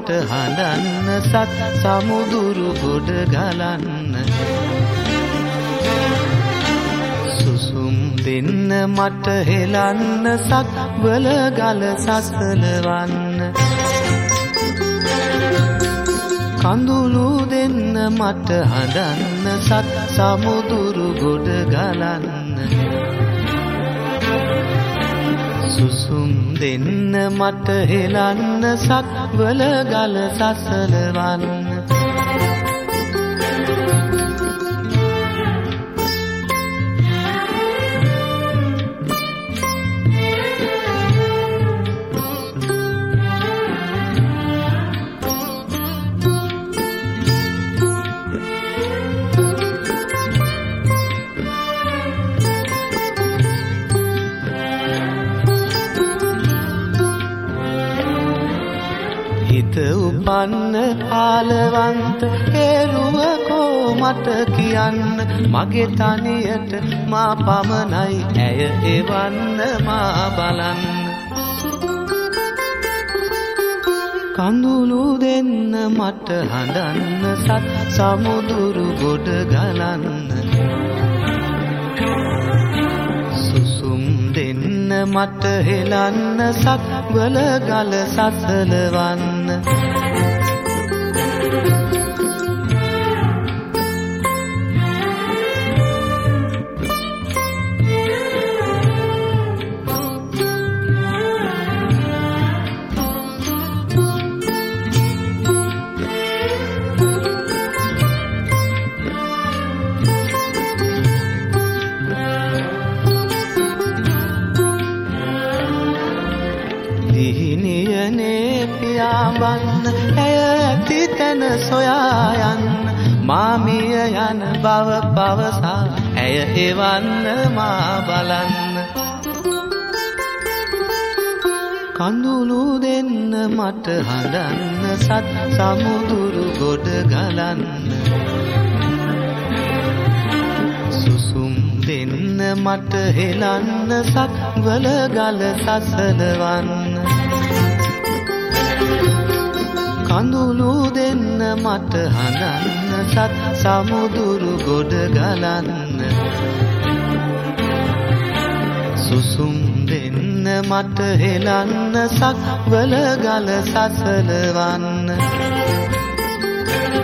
මට හඬන්න සත් සමුදුරු ගොඩ ගලන්න සුසුම් දෙන්න මට හෙලන්න සත් වල ගල සසලවන්න කඳුළු දෙන්න මට හඬන්න සත් සමුදුරු ගොඩ ගලන්න සුසුම් දෙන්න මට හෙලන්න සත් වල ගල සසලවන්න උපන්න ආලවන්ත හේරුවකෝ මට කියන්න මගේ තනියට මා පමණයි ඇය එවන්න මා බලන්න කඳුළු දෙන්න මට හඬන්න සත් සමුදුරු ගොඩ ගලන්න සුසුම් දෙන්න මට හෙලන්න සත් වල ගල සසලවන්න පියාඹන්න ඇය ඇති තැන සොයා යන්න මාමිය යන බව පවසා ඇය එවන්න මා බලන්න කඳුළු දෙන්න මට හඬන්න සත් සමුදුරු ගොඩ ගලන්න සුසුම් දෙන්න මට හෙලන්න සත් වල ගල සසලවන්න කඳුළු දෙන්න මට හඬන්න සත් සමුදුරු ගොඩ ගලන්න සුසුම් දෙන්න මට හෙලන්න සත් වල ගල සසලවන්න